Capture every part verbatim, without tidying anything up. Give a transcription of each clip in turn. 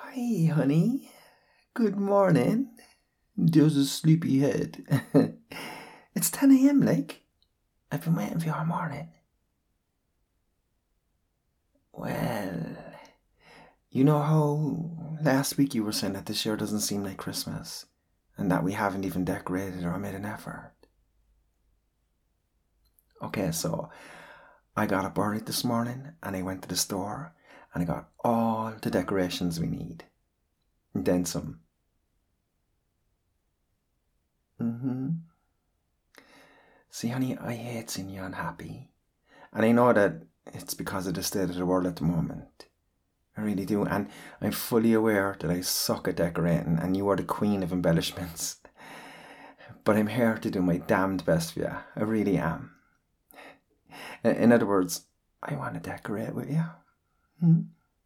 Hey, honey. Good morning. There's a sleepy head. It's ten a m, like. I've been waiting for you all morning. Well, you know how last week you were saying that this year doesn't seem like Christmas and that we haven't even decorated or made an effort? Okay, so I got up early this morning and I went to the store and I got all the decorations we need. And then some. Mm-hmm. See, honey, I hate seeing you unhappy. And I know that it's because of the state of the world at the moment. I really do. And I'm fully aware that I suck at decorating and you are the queen of embellishments. But I'm here to do my damned best for you. I really am. In other words, I want to decorate with you. Hmm?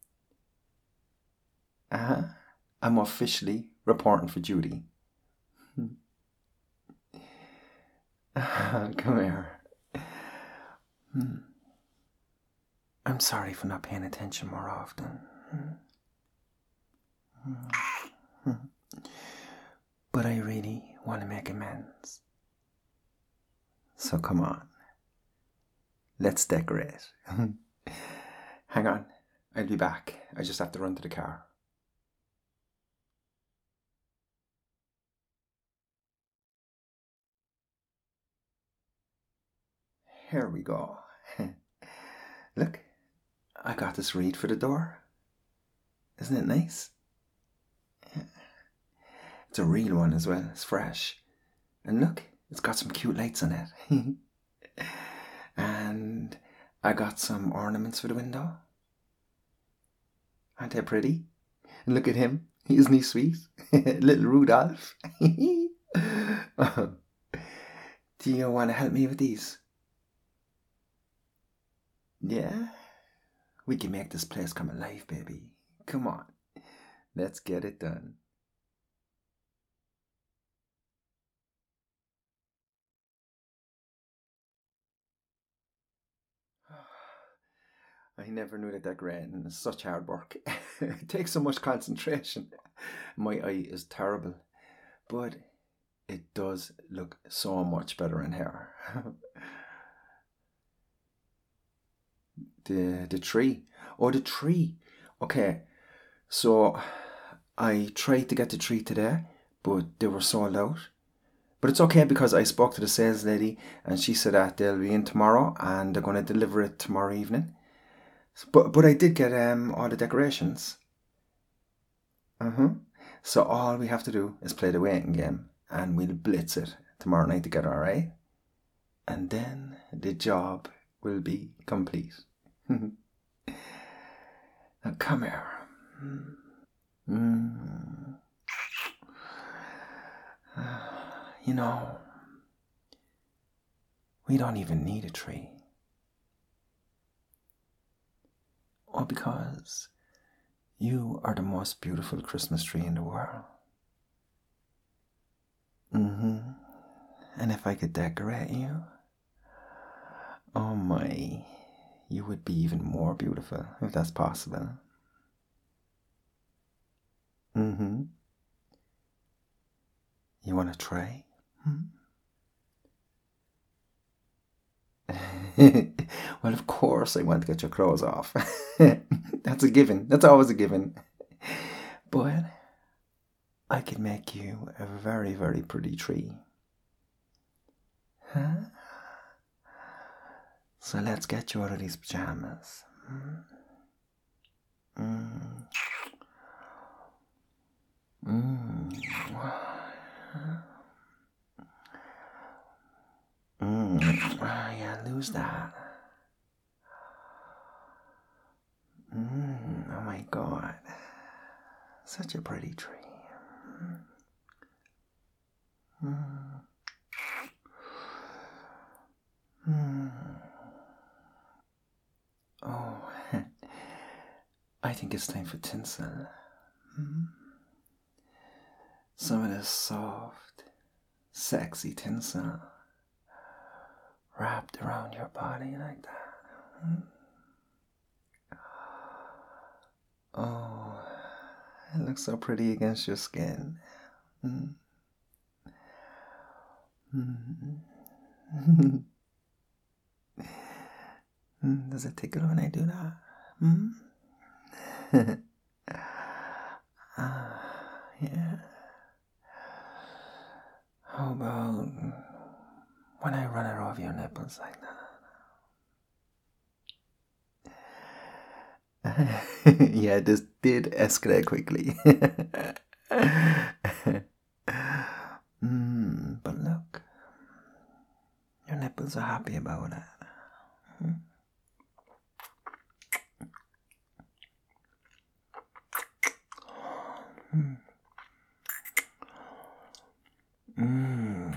Uh-huh. I'm officially reporting for duty. Come here. Hmm. I'm sorry for not paying attention more often. Hmm. But I really want to make amends. So come on. Let's decorate. Hang on. I'll be back. I just have to run to the car. Here we go. Look, I got this wreath for the door. Isn't it nice? It's a real one as well. It's fresh. And look, it's got some cute lights on it. And I got some ornaments for the window. Aren't they pretty? And look at him. Isn't he sweet? Little Rudolph. Do you want to help me with these? Yeah? We can make this place come alive, baby. Come on. Let's get it done. I never knew that decorating is such hard work. It takes so much concentration. My eye is terrible. But it does look so much better in here. the the tree. Oh, the tree. Okay, so I tried to get the tree today, but they were sold out. But it's okay because I spoke to the sales lady and she said that they'll be in tomorrow and they're going to deliver it tomorrow evening. But but I did get um all the decorations. Uh-huh. So all we have to do is play the waiting game and we'll blitz it tomorrow night together, alright? And then the job will be complete. Now come here. Mm. You know, we don't even need a tree. All because you are the most beautiful Christmas tree in the world. Mm-hmm. And if I could decorate you, oh my, you would be even more beautiful if that's possible. Mm-hmm. You want to try? Hmm? Well, of course I want to get your clothes off. That's a given. That's always a given. But I could make you a very, very pretty tree. Huh? So let's get you out of these pajamas. Mm. Mm. Mm. Yeah, lose that. Mm. Oh my God. Such a pretty tree. Mm. Mm. Oh, I think it's time for tinsel. Mm. Some of this soft, sexy tinsel wrapped around your body like that. Mm. Oh, It looks so pretty against your skin. Mm. Mm. Does it tickle when I do that? Mm? uh, yeah. How about when I run it over your nipples like that? Yeah, this did escalate quickly. mm, but look, your nipples are happy about that. Hmm? Mm. Mm.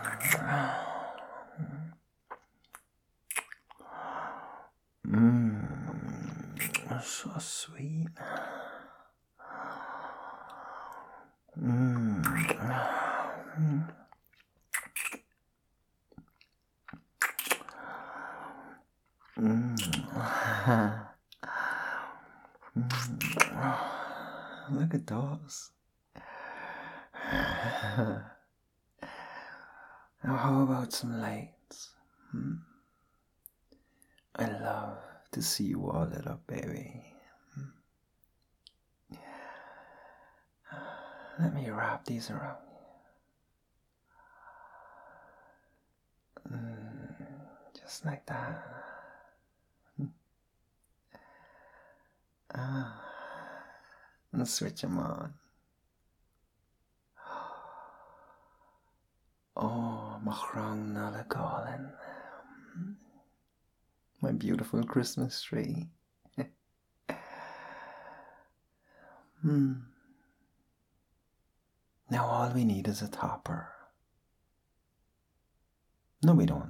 Mm. So sweet. Mm. Mm. Look at those. Now, how about some lights? Hmm? I love to see you all lit up, baby. Hmm? Let me wrap these around you. Mm, just like that. Hmm? Ah, and switch them on. Oh, machrang nalagalin. My beautiful Christmas tree. Hmm. Now all we need is a topper. No, we don't.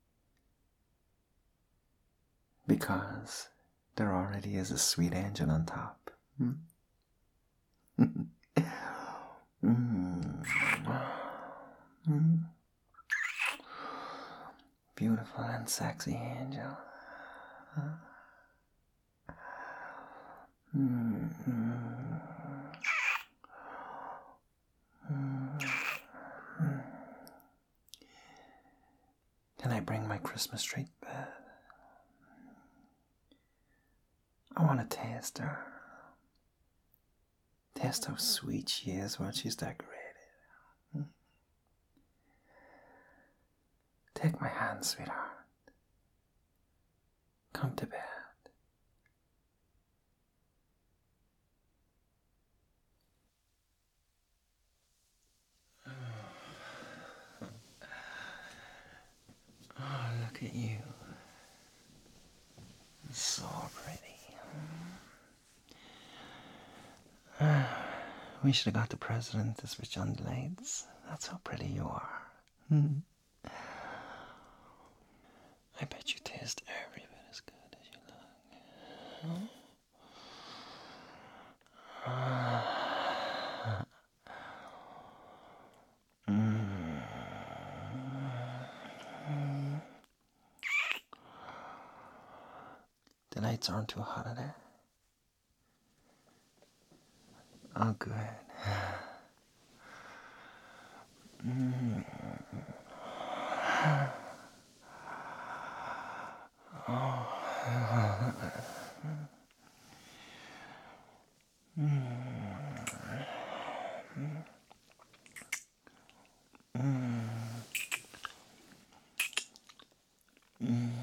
Because there already is a sweet angel on top. Hmm? mm. Mm. Beautiful and sexy angel. Mm. Mm. Mm. Can I bring my Christmas tree to bed? I want to taste her. Taste how sweet she is when she's decorated. Hmm? Take my hand, sweetheart. Come to bed. Oh, look at you. So pretty. We should have got the president to switch on the lights. That's how pretty you are. I bet you taste every bit as good as you look. Mm. The lights aren't too hot in there. Oh, good. Mm. Oh. Mm. Mm. Mm.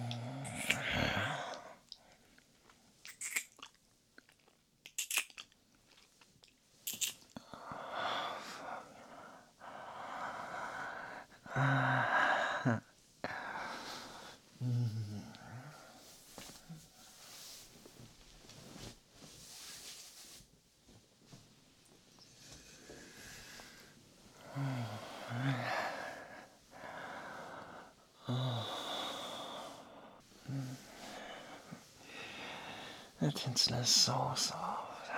The tinsel is so soft.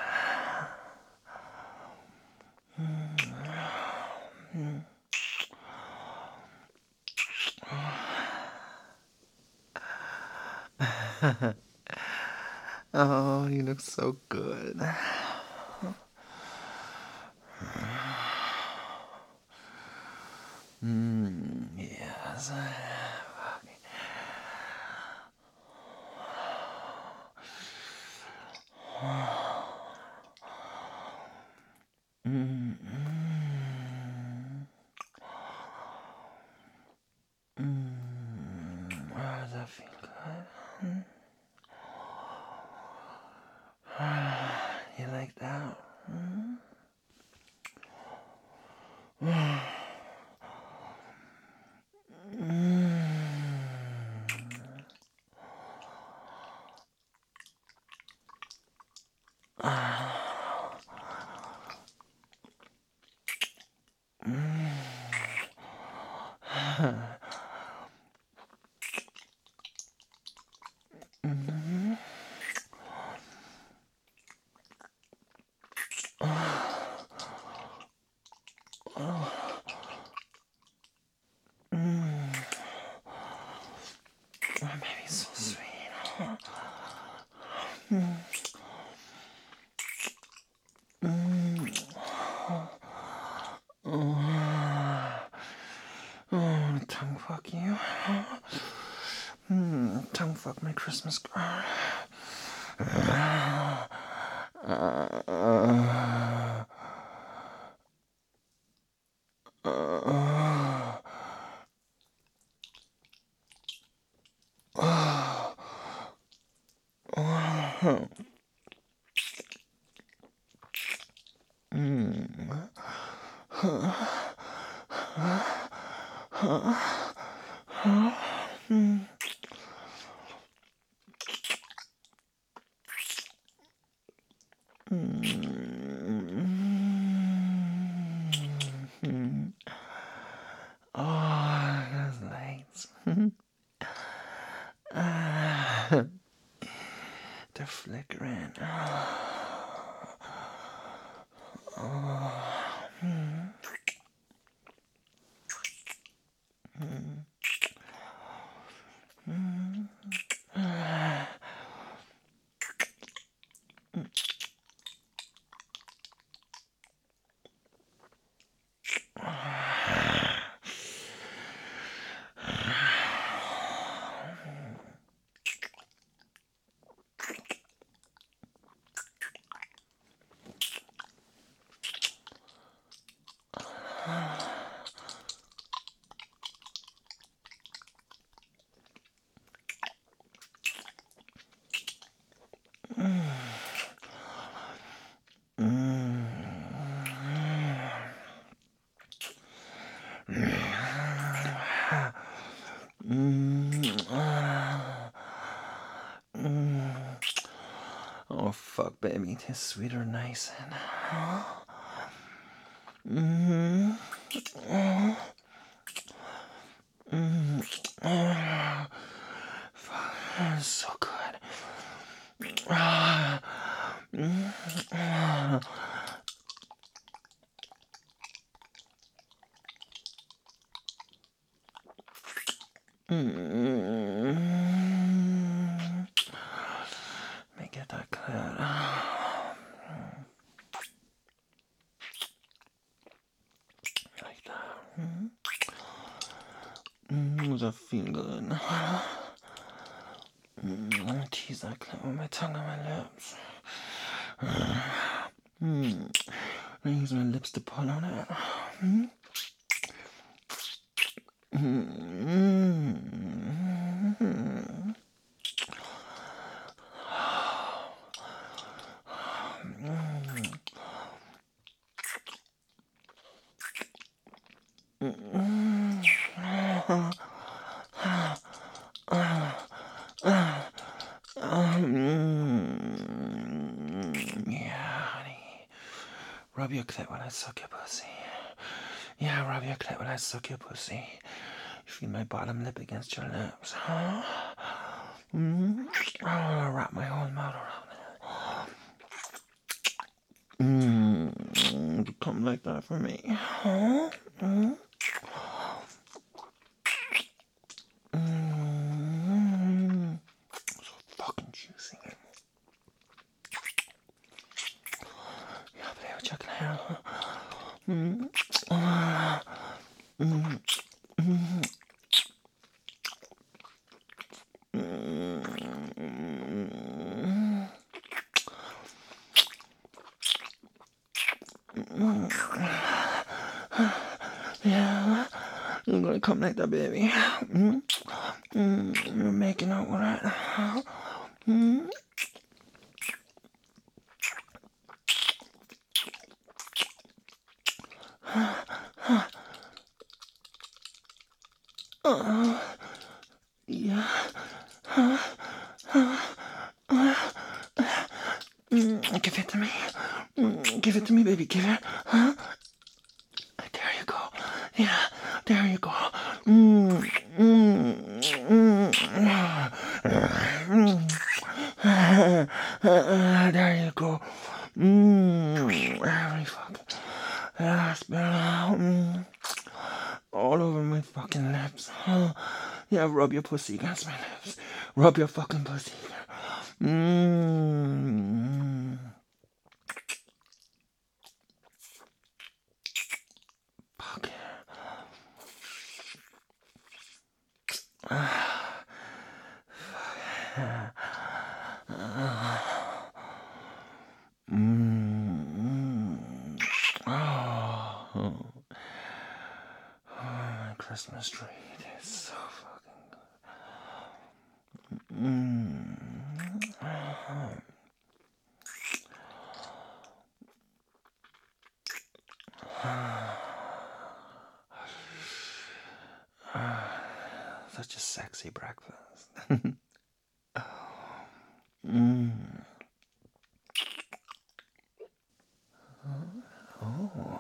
Oh, you look so good. Mm, yes. Mm, mm, mm. Oh, does that feel good? You like that? Mm? Oh, baby, so sweet. Mm. Mm. Oh, oh, tongue fuck you. Mm, tongue fuck my Christmas girl. Uh, uh, uh, uh, uh, mm. Oh, those lights. They're flickering. Oh fuck, baby, it tastes sweeter, nice and. Mm-hmm. Mm-hmm. Fuck, so good. Mm-hmm. Let me get that clear. Like that. Mm, does that feel good? Mm, I'm gonna tease that clit with my tongue on my lips. Mm, I use my lips to pull on it. Mm. Mm. Yeah, honey. Rub your clit when I suck your pussy. Yeah, rub your clit when I suck your pussy. You feel my bottom lip against your lips, huh? Mm-hmm. Oh, I'll wrap my whole mouth around it. Mm, you come like that for me, huh? Mm. Mm. So fucking juicy. Yeah, play with your clit. Mm. Mm. gonna come like that, baby. Mm? Mm, you're making out with that. Mm? Uh, yeah. Mm, give it to me. Mm, give it to me, baby. Give it. Huh? There you go. Yeah. There you go. Mm, mm, mm, mm. There you go. Mm, very fucking. That's better. Mm. All over my fucking lips. Oh, yeah, rub your pussy against my lips. Rub your fucking pussy. Mmm. Fuck yeah. Mmm. Oh. Oh, my Christmas tree. It is so fucking good. Mmm. Such a sexy breakfast. mm. Oh.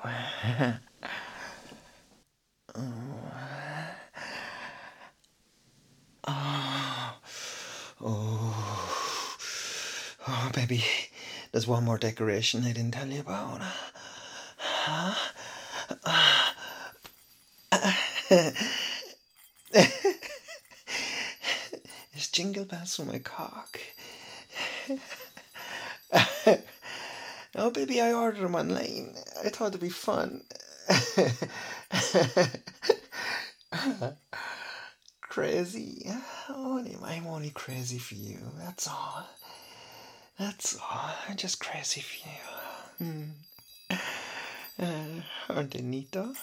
oh. Oh. Oh, baby. There's one more decoration I didn't tell you about. Huh? It's jingle bells for my cock. Oh, baby, I ordered them online. I thought it'd be fun. Crazy. Only, I'm only crazy for you. That's all. That's all. I'm just crazy for you. Hmm. Uh, aren't they neat though?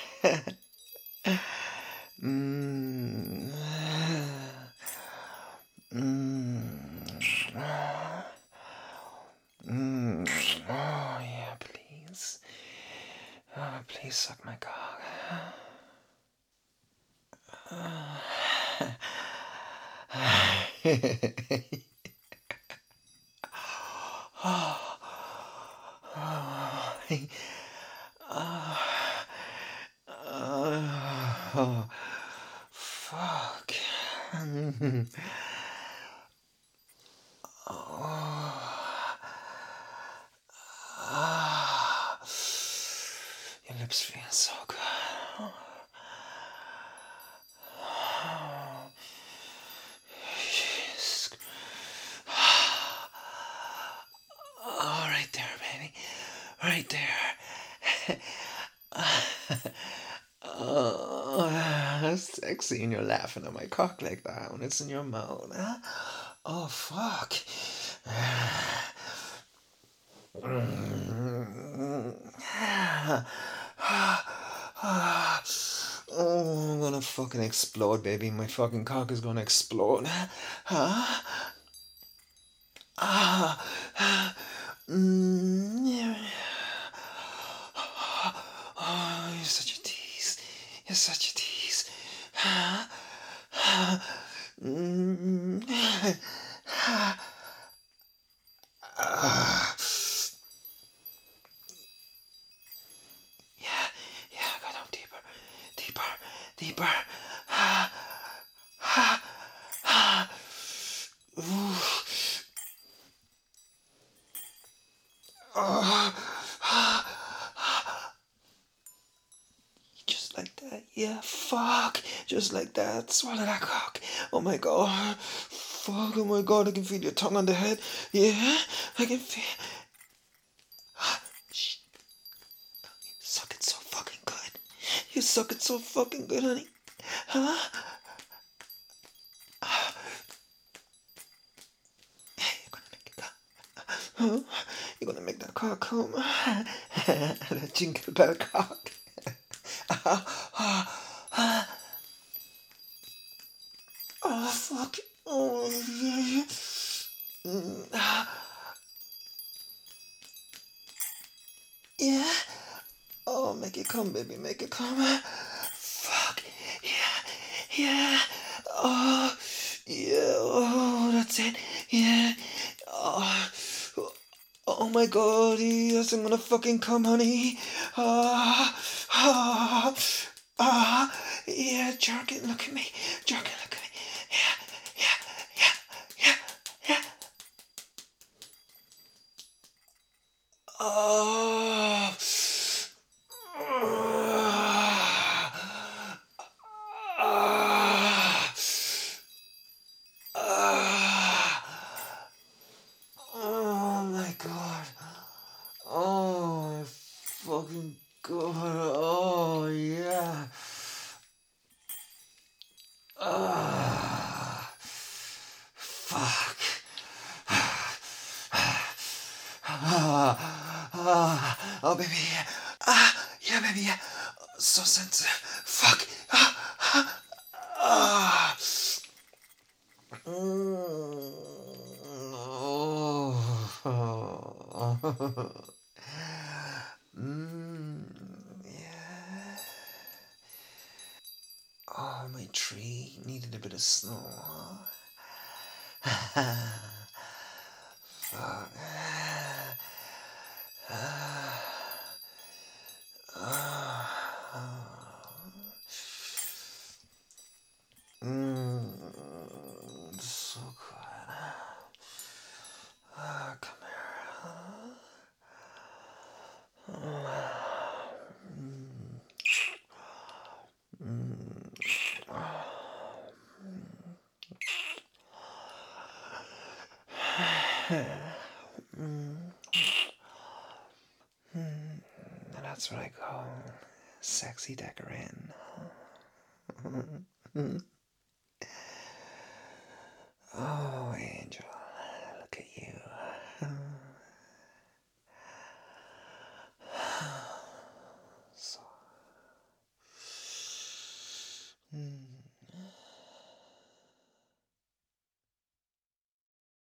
mm. Mm. Mm. Oh yeah, please. Oh, please suck my cock. Oh. Oh. Oh. Oh. Fuck. Oh. Ah. Your lips feel so good. Oh. Yes. Oh, right there, baby. Right there. Oh, that's sexy, and you're laughing at my cock like that when it's in your mouth. Huh? Oh, fuck. Oh, I'm gonna fucking explode, baby. My fucking cock is gonna explode. Huh? Ah. Mm. Oh, you're such a tease. You're such a tease. Mm. Yeah, yeah, go down deeper, deeper, deeper. Ooh. Oh. Just like that, yeah, fuck. Just like that, swallow that cock. Oh my god. Fuck, oh my god, I can feel your tongue on the head. Yeah, I can feel. Shh. You suck it so fucking good. You suck it so fucking good, honey. Huh? Huh? You're gonna make that cock come. That jingle bell cock. make it come, baby, make it come. Fuck. Yeah. Yeah. Oh. Yeah. Oh, that's it. Yeah. Oh. Oh my god, yes, I'm gonna fucking come, honey. Ah. Ah. Ah. Yeah, jerk it, look at me. Jerk it, look at me. Yeah. Yeah. Yeah. Yeah. Yeah. Oh. Oh my god. Oh my fucking god. Oh yeah. Ah. Fuck. Ah. Ah. Oh baby. Yeah. Ah. Yeah baby. Yeah. So sensitive. Fuck. Ah. Ah. Ah. Mm. Oh. Mm. Yeah. Oh, my tree needed a bit of snow. Huh? Fuck. Mm, so good. Ah, come here. That's what I call sexy decorating.